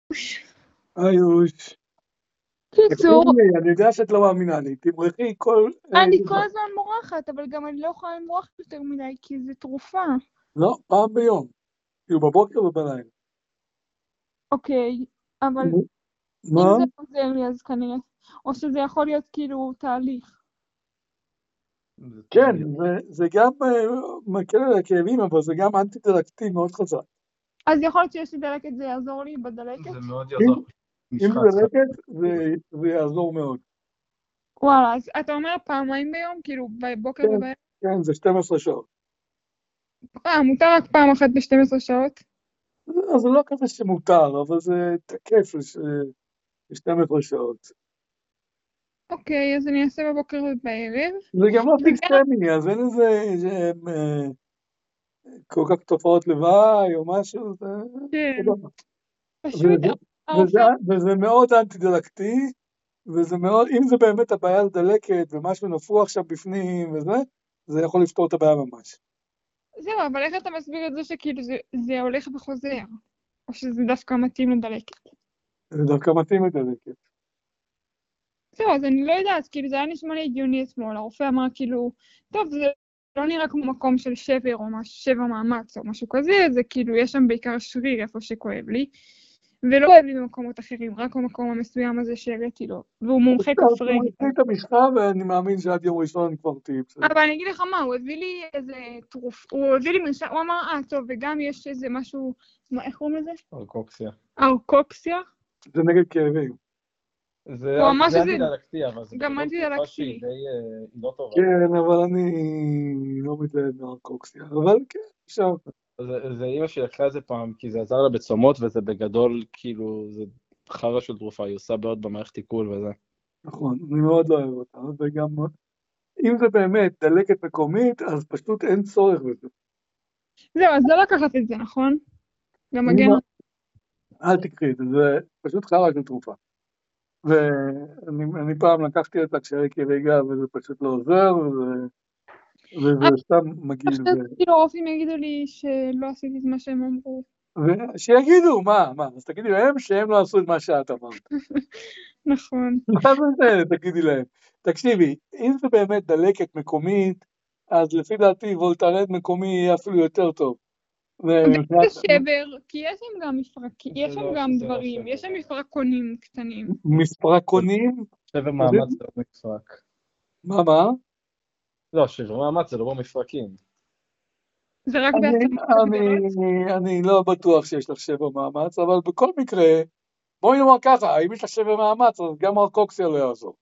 איוש. קיצור, אני יודע שאת לא מאמינה לי, תמרחי כל... אני כל הזמן מורחת, אבל גם אני לא יכולה למרוח יותר מדי, כי זה תרופה. לא, פעם ביום. כאילו בבוקר ובלילה. אוקיי, אבל מה? אם זה עוזר לי אז כנראה, או שזה יכול להיות כאילו תהליך. כן, זה גם מקל על הכאבים, אבל זה גם אנטי-דלקתי מאוד חזק. אז יכול להיות שיש לי דלקת, זה יעזור לי בדלקת? זה מאוד יעזור. אם זה דלקת, זה יעזור מאוד. וואלה, אז אתה אומר פעמיים ביום, כאילו בבוקר כן, ובערב? כן, זה 12 שעות. מותר רק פעם אחת ב-12 שעות? אז זה לא כזה שמותר, אבל זה תקף ל-12 שעות. אוקיי, אז אני אעשה בבוקר ובערב. זה גם לא סיקסטמי, אז אין איזה כל כך תופעות לוואי או משהו. כן, סבבה. פשוט הרופא... וזה מאוד אנטי-דלקתי, וזה מאוד, אם זה באמת הבעיה לדלקת ומשהו נפוח שם בפנים וזה, זה יכול לפתור את הבעיה ממש. זהו, אבל איך אתה מסביר את זה שכאילו זה הולך וחוזר? או שזה דווקא מתאים לדלקת? זה דווקא מתאים לדלקת. זהו, אז אני לא יודעת, כאילו זה היה נשמע לי הגיוני אתמול, הרופא אמר כאילו, טוב, זה לא נראה כמו מקום של שבר או שבר מאמץ או משהו כזה, זה כאילו, יש שם בעיקר שריר איפה שכואב לי, ולא כואב לי במקומות אחרים, רק במקום המסוים הזה שהראיתי לו, והוא מומחה כף רגל. הוא התחיל את המשחה ואני מאמין שעד יום ראשון כבר תהיי בסדר. אבל אני אגיד לך מה, הוא הביא לי איזה הוא הביא לי מרשם, הוא אמר, טוב, וגם יש איזה משהו, איך קוראים לזה? ארקוקסיה. ארקוקסיה? זה נגד כאבים. זה אנטי-דלקתי, אבל זה גם אנטי-דלקתי. שהיא די לא טובה. כן, אבל אני לא מתלהב מארקוקסיה, אבל כן, אפשר. זה אימא שלי לקחה את זה פעם, כי זה עזר לה בצומות, וזה בגדול, כאילו, זה חרא של תרופה, היא עושה בעיות במערכת עיכול וזה. נכון, אני מאוד לא אוהב אותה, וגם אם זה באמת דלקת מקומית, אז פשוט אין צורך בזה. זהו, אז לא לקחת את זה, נכון? גם מגן... אל תקחי את זה, זה פשוט חרא של תרופה. ואני פעם לקחתי אותה כשהייתי רגע, וזה פשוט לא עוזר, וזה סתם מגעיל. כאילו רופאים יגידו לי שלא עשיתי את מה שהם אמרו. שיגידו, מה? אז תגידי להם שהם לא עשו את מה שאת אמרת. נכון. מה זה, תגידי להם. תקשיבי, אם זה באמת דלקת מקומית, אז לפי דעתי וולטרן מקומי יהיה אפילו יותר טוב. זה שבר, כי יש שם גם מפרקים, יש שם גם דברים, יש שם מפרקונים קטנים. מפרקונים? שבר מאמץ זה לא מפרק. מה? לא, שבר מאמץ זה לא במפרקים. זה רק בעצמות הגדולות? אני לא בטוח שיש לך שבר מאמץ, אבל בכל מקרה, בואי נאמר ככה, אם יש לך שבר מאמץ, אז גם ארקוקסיה לא יעזור.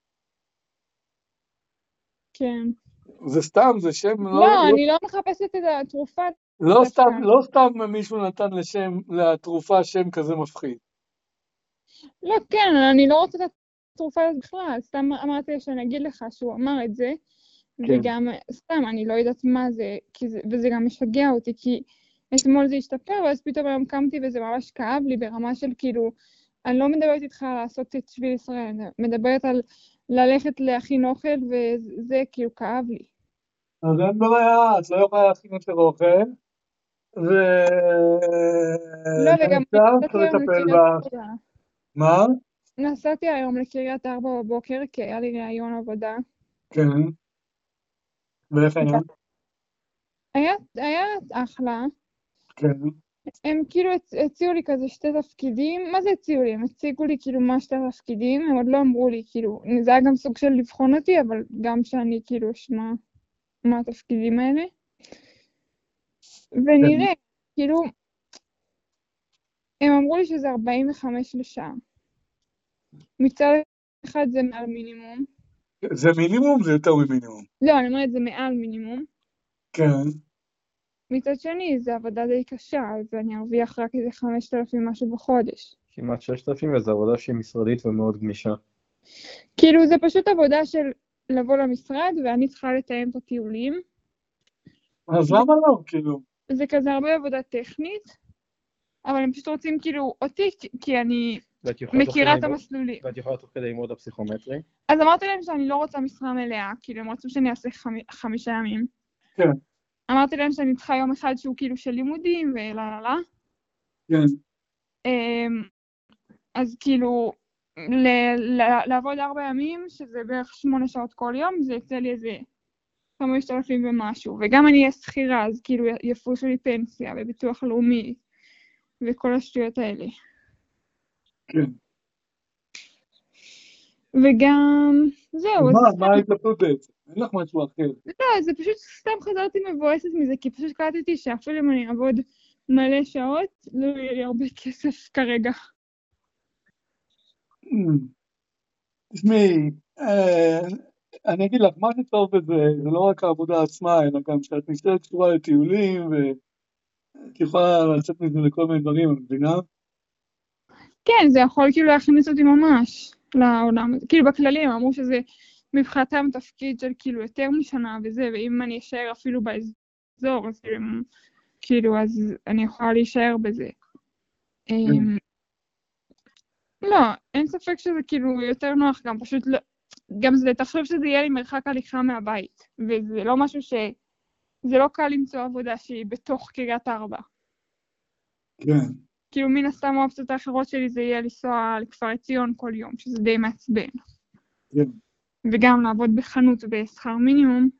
כן. זה סתם, זה שם... לא, אני לא מחפשת את התרופה. לא סתם מישהו נתן לתרופה שם כזה מפחיד. לא, כן, אני לא רוצה את התרופה הזאת בכלל, סתם אמרתי שאני אגיד לך שהוא אמר את זה, וגם סתם, אני לא יודעת מה זה, וזה גם משגע אותי, כי אתמול זה השתפר, ואז פתאום היום קמתי וזה ממש כאב לי ברמה של כאילו, אני לא מדברת איתך לעשות את שביל ישראל, אני מדברת על ללכת להכין אוכל, וזה כאילו כאב לי. אז אין בעיה, את לא יכולה להכין יותר אוכל, לא, וגם נסעתי היום לקריית ארבע. מה? נסעתי היום לקריית ארבע בבוקר, כי היה לי ראיון עבודה. כן. ואיך היה? היה אחלה. כן. הם כאילו הציעו לי כזה שתי תפקידים, מה זה הציעו לי? הם הציגו לי כאילו מה שתי תפקידים, הם עוד לא אמרו לי, כאילו, זה היה גם סוג של לבחון אותי, אבל גם שאני כאילו אשמע מה התפקידים האלה. ונראה, כאילו, הם אמרו לי שזה 45 לשעה. מצד אחד זה מעל מינימום. זה מינימום? זה יותר ממינימום. לא, אני אומרת זה מעל מינימום. כן. מצד שני, זה עבודה די קשה, אז אני ארוויח רק איזה 5,000 משהו בחודש. כמעט 6,000, וזו עבודה שהיא משרדית ומאוד גמישה. כאילו, זה פשוט עבודה של לבוא למשרד, ואני צריכה לתאם את הטיולים. אז למה לא, כאילו? זה כזה הרבה עבודה טכנית, אבל הם פשוט רוצים כאילו אותי, כי אני מכירה את המסלולים. ואת יכולה תוך כדי ללמוד הפסיכומטרי? אז אמרתי להם שאני לא רוצה משרה מלאה, כאילו הם רצו שאני אעשה 5 ימים. כן. אמרתי להם שאני צריכה יום אחד שהוא כאילו של לימודים וללה. כן. אז כאילו, לעבוד 4 ימים, שזה בערך 8 שעות כל יום, זה יצא לי איזה 5,000 ומשהו, וגם אני אהיה שכירה, אז כאילו יפרישו לי פנסיה וביטוח לאומי, וכל השטויות האלה. כן. וגם, זהו, אז מה ההתלבטות בעצם? אין לך משהו אחר. לא, זה פשוט סתם חזרתי מבואסת מזה, כי פשוט קלטתי שאפילו אם אני אעבוד מלא שעות, לא יהיה לי הרבה כסף כרגע. תשמעי, אני אגיד לך, מה שטוב בזה, זה לא רק העבודה עצמה, אלא גם שאת נשארת קשורה לטיולים, ואת יכולה לצאת מזה לכל מיני דברים, את מבינה? כן, זה יכול כאילו להכניס אותי ממש לעולם הזה. כאילו בכללי הם אמרו שזה מבחינתם תפקיד של כאילו יותר משנה וזה, ואם אני אשאר אפילו באזור, אז כאילו אז אני יכולה להישאר בזה. לא, אין ספק שזה כאילו יותר נוח, גם פשוט לא, גם זה, תחשוב שזה יהיה לי מרחק הליכה מהבית, וזה לא משהו זה לא קל למצוא עבודה שהיא בתוך קריית ארבע. כן. כאילו מן הסתם האופציות האחרות שלי זה יהיה לנסוע לכפר עציון כל יום, שזה די מעצבן. כן. וגם לעבוד בחנות בשכר מינימום.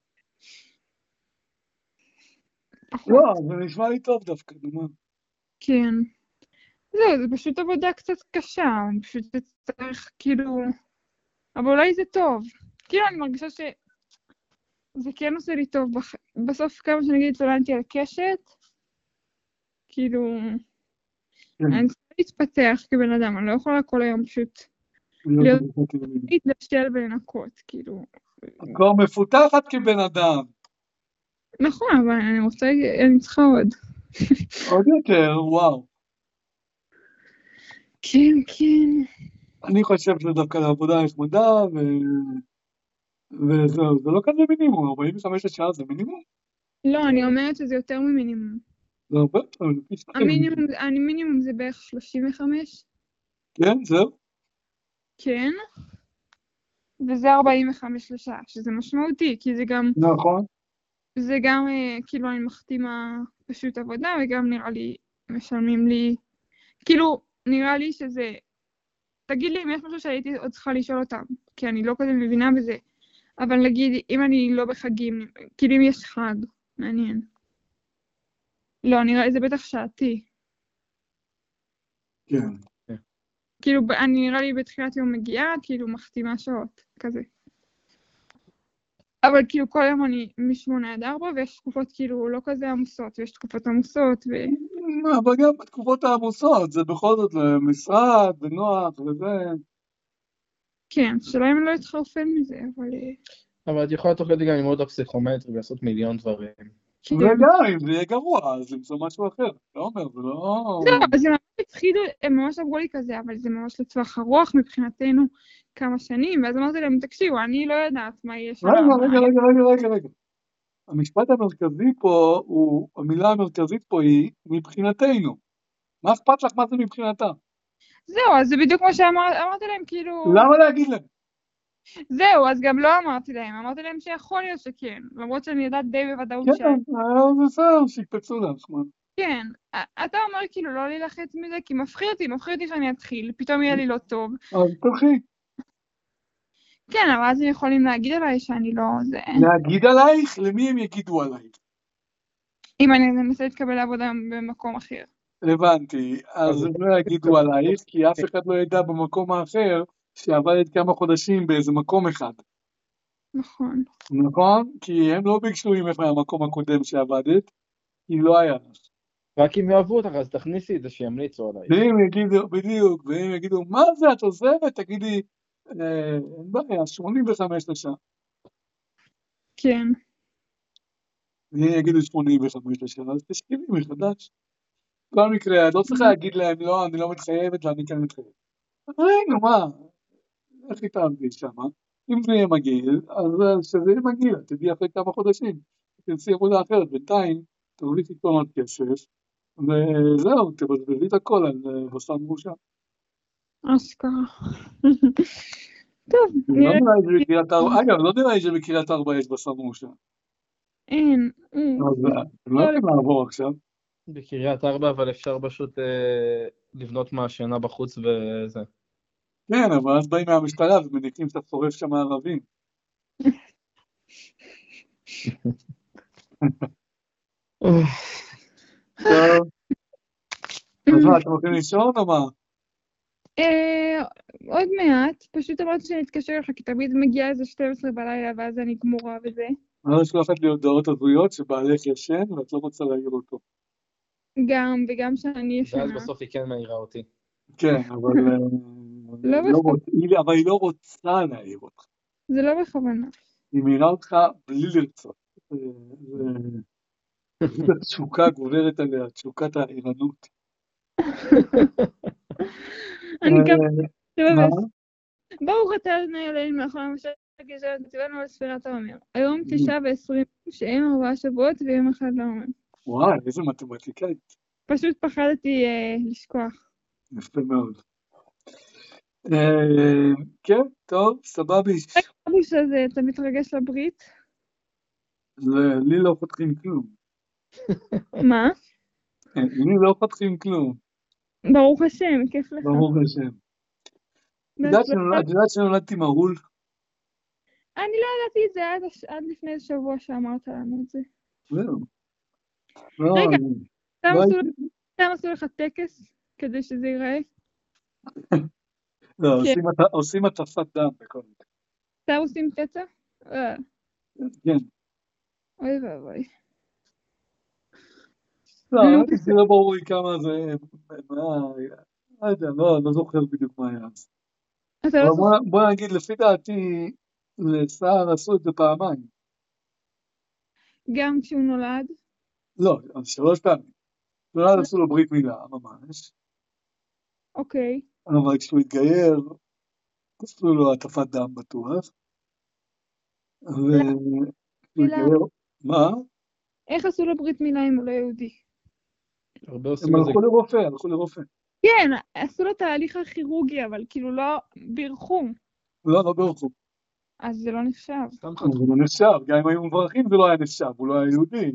פחות. לא, זה נשמע לי טוב דווקא, דומה. כן. זהו, זה פשוט עבודה קצת קשה, אני פשוט צריך כאילו, אבל אולי זה טוב. כאילו אני מרגישה שזה כן עושה לי טוב, בסוף כמה שנגיד התלוננתי על קשת, כאילו, אני צריכה להתפתח כבן אדם, אני לא יכולה כל היום פשוט להתלשל ולנקות, כאילו. את כבר מפותחת כבן אדם. נכון, אבל אני צריכה עוד. עוד יותר, וואו. כן, כן. אני חושב שדווקא לעבודה נחמדה, וזהו, זה לא כזה מינימום, 45 שעה זה מינימום? לא, אני אומרת שזה יותר ממינימום. זה הרבה יותר, המינימום זה בערך 35. כן, זהו? כן. וזה 45 לשעה, שזה משמעותי, כי זה גם... נכון. זה גם, כאילו, אני מחתימה פשוט עבודה, וגם נראה לי, משלמים לי... כאילו, נראה לי שזה... תגיד לי אם יש משהו שהייתי עוד צריכה לשאול אותם, כי אני לא כזה מבינה בזה. אבל נגיד, אם אני לא בחגים, כאילו אם יש חג, מעניין. לא, נראה, זה בטח שעתי. כן. כאילו, אני נראה לי בתחילת יום מגיעה, כאילו, מחתימה שעות, כזה. אבל כאילו, כל יום אני מ8-4, ויש תקופות כאילו לא כזה עמוסות, ויש תקופות עמוסות, אבל גם בתקופות העמוסות, זה בכל זאת למשרד, בנוח וזה. כן, שלא אם לא יתחרפן מזה, אבל את יכולה תוך כדי גם ללמוד הפסיכומטרי ולעשות מיליון דברים. וגם, אם זה יהיה גרוע, אז למצוא משהו אחר. לא אומר, זה לא... לא, זה ממש התחילו, הם ממש אמרו לי כזה, אבל זה ממש לטווח ארוך מבחינתנו כמה שנים, ואז אמרתי להם, תקשיבו, אני לא יודעת מה יהיה שם. רגע. המשפט המרכזי פה, המילה המרכזית פה היא מבחינתנו. מה אכפת לך מה זה מבחינתה? זהו, אז זה בדיוק מה שאמרתי להם, כאילו... למה להגיד להם? זהו, אז גם לא אמרתי להם שיכול להיות שכן, למרות שאני יודעת די בוודאות כן, זה בסדר, שיקפצו לך. כן, אתה אומר כאילו לא להילחץ מזה, כי מפחיד אותי שאני אתחיל, פתאום יהיה לי לא טוב. אז תלכי. כן, אבל אז הם יכולים להגיד עליי שאני לא זה... להגיד עלייך? למי הם יגידו עלייך? אם אני אנסה להתקבל לעבודה במקום אחר. הבנתי, אז הם לא יגידו עלייך, כי אף אחד לא ידע במקום האחר שעבדת כמה חודשים באיזה מקום אחד. נכון. נכון? כי הם לא ביקשו ממך מהמקום הקודם שעבדת, כי לא היה לך. רק אם יאהבו אותך, אז תכניסי את זה שימליצו עלייך. והם יגידו, בדיוק, והם יגידו, מה זה, את עוזבת? תגידי, אין בעיה, 85 לשעה. כן. והם יגידו 85 לשעה, אז תשכיבי מחדש. בכל מקרה, את לא צריכה להגיד להם, לא, אני לא מתחייבת ואני כן מתחייבת. רגע, מה? איך התאמתי שם? אם זה יהיה מגעיל, אז שזה יהיה מגעיל, תדעי אחרי כמה חודשים. תנסי עבודה אחרת, בינתיים, תרוויחי כל עוד כסף, וזהו, תבזבזי את הכל על בשר מרושע. אשכרה. טוב, נראה. אגב, לא נראה לי שבקריית ארבע יש בשר מרושע. אין. אז לא יכולים לעבור עכשיו. בקריית ארבע, אבל אפשר פשוט לבנות מהשינה בחוץ וזה. כן, אבל אז באים מהמשטרה ומניחים שאתה שורף שם ערבים. טוב, אז מה, אתם הולכים לישון או מה? עוד מעט, פשוט אמרתי שאני אתקשר לך, כי תמיד מגיעה איזה 12 בלילה, ואז אני גמורה וזה. אני שולחת לי הודעות הזויות שבעלך ישן ואת לא רוצה להעיר אותו. וגם שאני ואז ישנה. בסוף היא כן מעירה אותי. כן, אבל לא אבל היא לא רוצה להעיר אותך. זה לא בכוונה. היא מעירה אותך בלי לרצות. פשוט התשוקה גוברת עליה, תשוקת הערנות. אני גם... מה? ברוך אתה אדוני אלוהינו מלך העולם אשר גזרת וציוונו על ספירת העומר. היום 9:20 שהם 4 שבועות ויום אחד לעומר. וואי, איזה מתמטיקאית. פשוט פחדתי לשכוח. יפה מאוד. כן, טוב, סבבי. אבו שזה, אתה מתרגש לברית? לי לא פותחים כלום. מה? לי לא פותחים כלום, ברוך השם, כיף לך. ברוך השם. את יודעת שנולדתי מהול? אני לא ידעתי את זה עד לפני שבוע שאמרת לנו את זה. זהו. רגע, לא סתם עשו לך טקס כדי שזה ייראה? לא, עושים הטפת דם בכל מקרה. סתם עושים פצע? כן. אוי ואבוי. לא, זה לא ברור לי כמה זה, לא יודע, לא זוכר בדיוק מה היה אז. אתה לא זוכר? בוא נגיד, לפי דעתי, לסער עשו את זה פעמיים. גם כשהוא נולד? לא, 3 פעמים. נולד עשו לו ברית מילה, ממש. אוקיי. אבל כשהוא התגייר, עשו לו הטפת דם בטוח. וכשהוא התגייר, מה? איך עשו לו ברית מילה אם הוא לא יהודי? הרבה עושים הם את זה. הלכו לרופא. כן, עשו לו תהליך הכירורגי, אבל כאילו לא בירכו. לא בירכו. אז זה לא נחשב. זה לא נחשב, גם אם היו מברכים זה לא היה נחשב, הוא לא היה יהודי.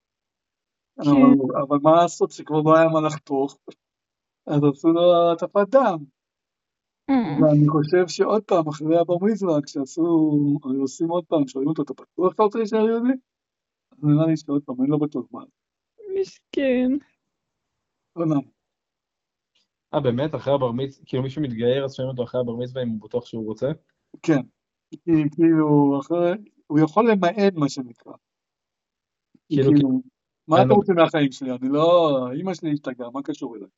אבל מה לעשות שכבר לא היה מה לחתוך, אז עשו לו הטפת דם. ואני חושב שעוד פעם, אחרי הבר מצווה, עושים עוד פעם, שואלים אותו, אתה בטוח אתה רוצה להישאר יהודי? אז נראה לי שעוד פעם, אני לא בטוח מה. משכן. לא נעים. באמת? אחרי הבר מצווה, כאילו מישהו מתגייר, אז שואלים אותו אחרי הבר מצווה אם הוא בטוח שהוא רוצה? כן. כאילו, הוא יכול למעט מה שנקרא. כאילו, מה אתה רוצה מהחיים שלי? אני לא, אמא שלי השתגעה, מה קשור אליי?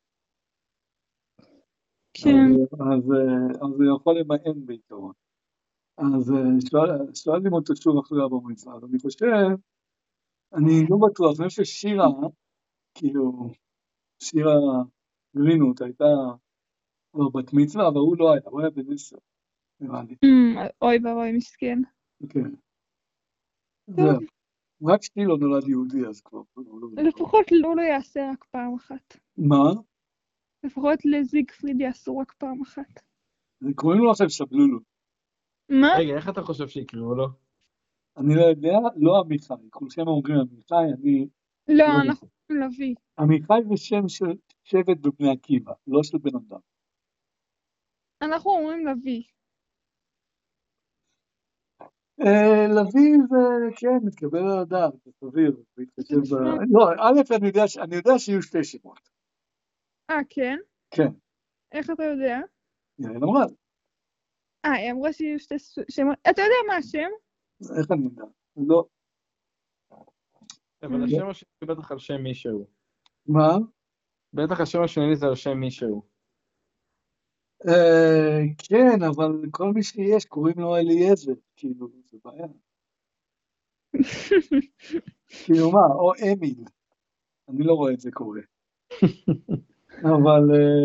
כן. אז הוא יכול למעט בעיקרון. אז שואלים אותו שוב אחרי הבר מצווה, אז אני חושב, אני לא בטוח, אני חושב ששירה, כאילו, שירה גרינות הייתה בת מצווה, אבל הוא לא היה, הוא היה בן 10, נראה לי. אוי ואוי, מסכן. כן. זהו. רק שתי לא נולד יהודי אז כבר. לפחות הוא לא יעשה רק פעם אחת. מה? לפחות לזיגפריד יעשו רק פעם אחת. קוראים לו עכשיו שבלולו. מה? רגע, איך אתה חושב שיקראו לו? אני לא יודע, לא עמיחי. כולכם אומרים עמיחי, אני... לא, אנחנו לוי. עמיחי זה שם של שבט בבני עקיבא, לא של בן אדם. אנחנו אומרים לוי. לוי זה, כן, מתקבל על הדעת, זה סביר. לא, א', אני יודע שיהיו 2 שמות. כן? כן. איך אתה יודע? יעל אמרה. היא אמרה שיהיו 2 שמות. אתה יודע מה השם? איך אני יודע? לא. אבל השם השני בטח על שם מישהו. מה? בטח השם השני זה על שם מישהו. כן, אבל כל מי שיש קוראים לו אליעזר, כאילו, זה בעיה. כאילו מה, או אמיל. אני לא רואה את זה קורה. אבל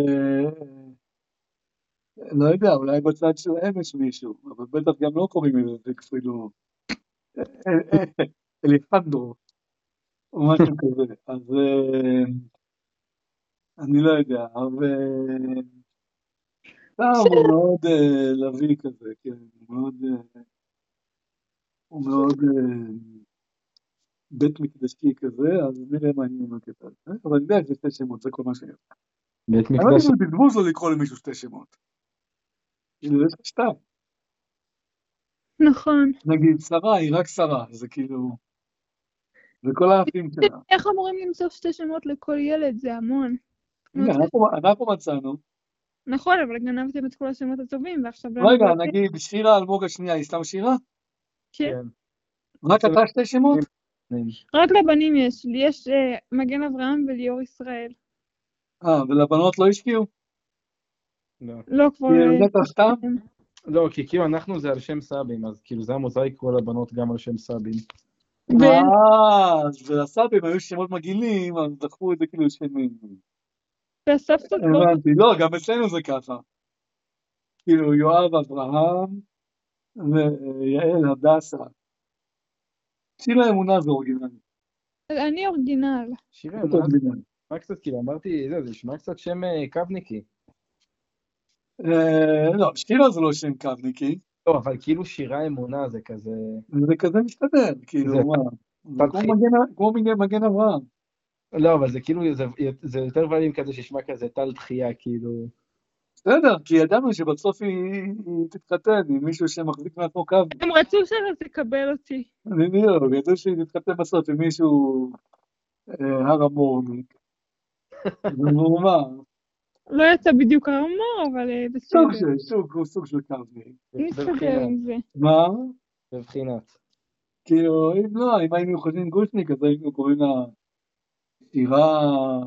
לא יודע, אולי בצד שלהם יש מישהו, אבל בטח גם לא קוראים לזה כאילו אליפנדרו, או משהו כזה. אז אני לא יודע, אבל הוא מאוד לוי כזה, כן, הוא מאוד בית מקדשי כזה, אז נראה מה יהיה עם הקטע. אבל אני יודע שזה 2 שמות, זה כל מה שאני יודע. בית האמת מקדש, זה בזבוז לא לקרוא למישהו שתי שמות. כאילו, יש לך שתיים. נכון. נגיד, שרה היא רק שרה, זה כאילו, זה כל האחים שלה. איך אמורים למצוא שתי שמות לכל ילד? זה המון. הנה, אנחנו מצאנו. נכון, אבל גנבתם את כל השמות הטובים, ועכשיו רגע, נגיד, שירה אלמוג השנייה, היא סתם שירה? כן. כן. רק אתה שתי שמות? רק לבנים יש. לי יש מגן אברהם וליאור ישראל. ולבנות לא השקיעו? לא. לא כבר... כי נטע סתם? לא, כי כאילו אנחנו זה על שם סבים, אז כאילו זה המוזאיק לקרוא לבנות גם על שם סבים. אז לסבים היו שמות מגעילים, אז דחפו את זה כאילו שנים. והסבתות לא... הבנתי, לא, גם אצלנו זה ככה. כאילו יואב אברהם ויעל הדסה. שירה אמונה זה אורגינלי. אני אורגינל. שירה אמונה, מה קצת כאילו אמרתי, זה נשמע קצת שם קבניקי. לא, שירה זה לא שם קבניקי. לא, אבל כאילו שירה אמונה זה כזה... זה כזה מסתדר, כאילו מה? זה כמו מגן אברהם. לא, אבל זה כאילו, זה יותר בעלים כזה שישמע כזה טל דחייה, כאילו... בסדר, כי ידענו שבסוף היא תתחתן עם מישהו שמחזיק מעצמו קבניק. הם רצו שלא תקבל אותי. בדיוק, ידעו שהיא תתחתן בסוף עם מישהו הר המורניק. זה מורמה. לא יצא בדיוק הרמור, אבל בסדר. סוג של קבניק. נסתדר עם זה. מה? בבחינת. כאילו, אם היינו חושבים גושניק, אז היינו קוראים לה שירה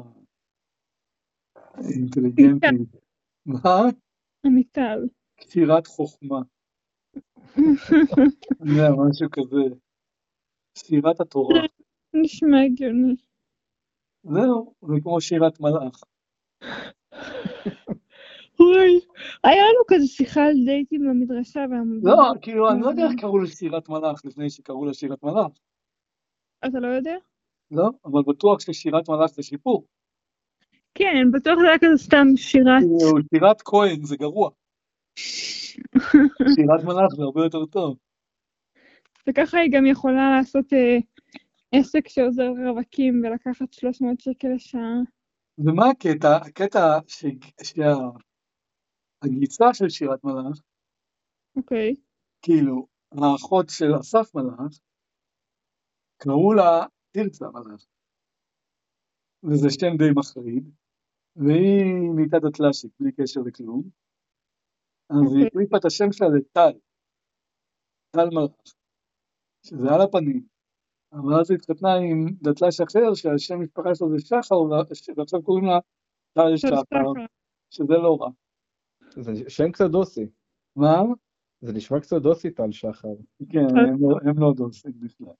אינטליגנטית. מה? אמיתל. שירת חוכמה. זה משהו כזה. שירת התורה. נשמע הגיוני. זהו, זה כמו שירת מלאך. אוי, היה לנו כזה שיחה על דייטים במדרשה. לא, כאילו, אני לא יודע איך קראו לשירת מלאך לפני שקראו לה שירת מלאך. אתה לא יודע? לא, אבל בטוח ששירת מלאך זה שיפור. כן, בטוח זה היה כזה סתם שירת. שירת כהן זה גרוע. שירת מלאך זה הרבה יותר טוב. וככה היא גם יכולה לעשות עסק שעוזר רווקים ולקחת 300 שקל לשעה. ומה הקטע? הקטע שהגיצה של שירת מלאך, אוקיי. כאילו, האחות של אסף מלאך, קראו לה תרצה מלאך. וזה שם די מחריד, והיא נהייתה דתל"שית בלי קשר לכלום, אז היא החליפה את השם שלה לטל, טל מלאך, שזה על הפנים, אבל אז היא התחתנה עם דתל"ש אחר, שהשם משפחה שלו זה שחר, ועכשיו קוראים לה טל שחר, שזה לא רע. זה שם קצת דוסי. מה? זה נשמע קצת דוסי טל שחר. כן, הם לא דוסים בכלל.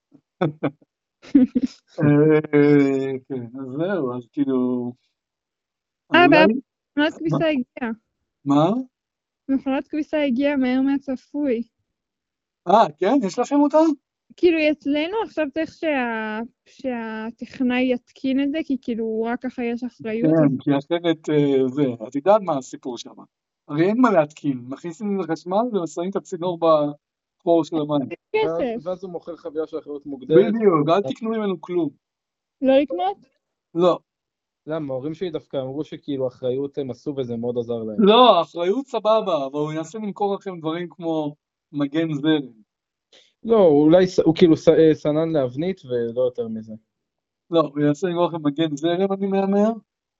כן, אז זהו, אז כאילו... מכונת כביסה הגיעה. מה? מכונת כביסה הגיעה מהר מהצפוי. כן? יש לכם אותה? כאילו אצלנו עכשיו צריך שהטכנאי יתקין את זה, כי כאילו רק ככה יש אחריות. כן, כי אחרת זה, את יודעת מה הסיפור שם. הרי אין מה להתקין, מכניסים לחשמל ומסרים את הצינור בחור של המים. כסף. ואז הוא מוכר חבילה של אחריות מוגדרת. בדיוק, אל תקנו ממנו כלום. לא לקנות? לא. למה, ההורים שלי דווקא אמרו שכאילו אחריות הם עשו וזה מאוד עזר להם. לא, אחריות סבבה, אבל הוא ינסה למכור לכם דברים כמו מגן זרם. לא, אולי הוא כאילו סנן לאבנית ולא יותר מזה. לא, הוא ינסה למכור לכם מגן זרם, אני מאמר.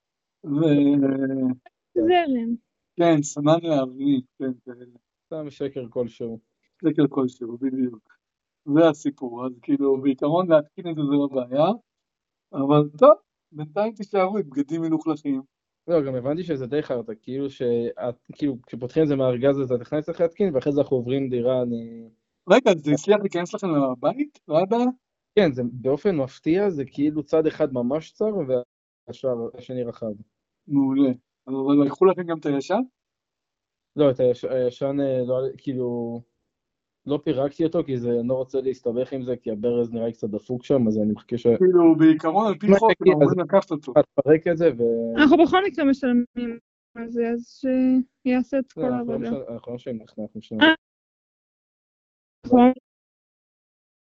זרם. כן, סנן לאבנית, כן, סתם שקר כלשהו. שקר כלשהו, בדיוק. זה הסיפור, אז כאילו בעיקרון להתקין את זה לא בעיה, אבל טוב, בינתיים תישארו עם בגדים מלוכלכים. לא, גם הבנתי שזה די חרטה, כאילו כשפותחים את זה מהארגז הזה, הטכנאי צריך להתקין, ואחרי זה אנחנו עוברים דירה, רגע, זה הצליח להיכנס לכם לבית? לא יודע? כן, זה באופן מפתיע, זה כאילו צד אחד ממש צר, והשני רחב. מעולה. אבל לקחו לכם גם את הישן? לא, את הישן, כאילו, לא פירקתי אותו, כי אני לא רוצה להסתבך עם זה, כי הברז נראה קצת דפוק שם, אז אני מחכה כאילו, בעיקרון על פי חוק, הם אמורים לקחת אותו. תפרק את זה, אנחנו בכל מקרה משלמים על זה, אז שיעשה את כל העבודה. אנחנו לא משלמים, אנחנו משלמים.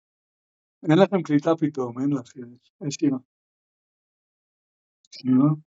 אין לכם קליטה פתאום, אין לך, יש שירה. שנייה.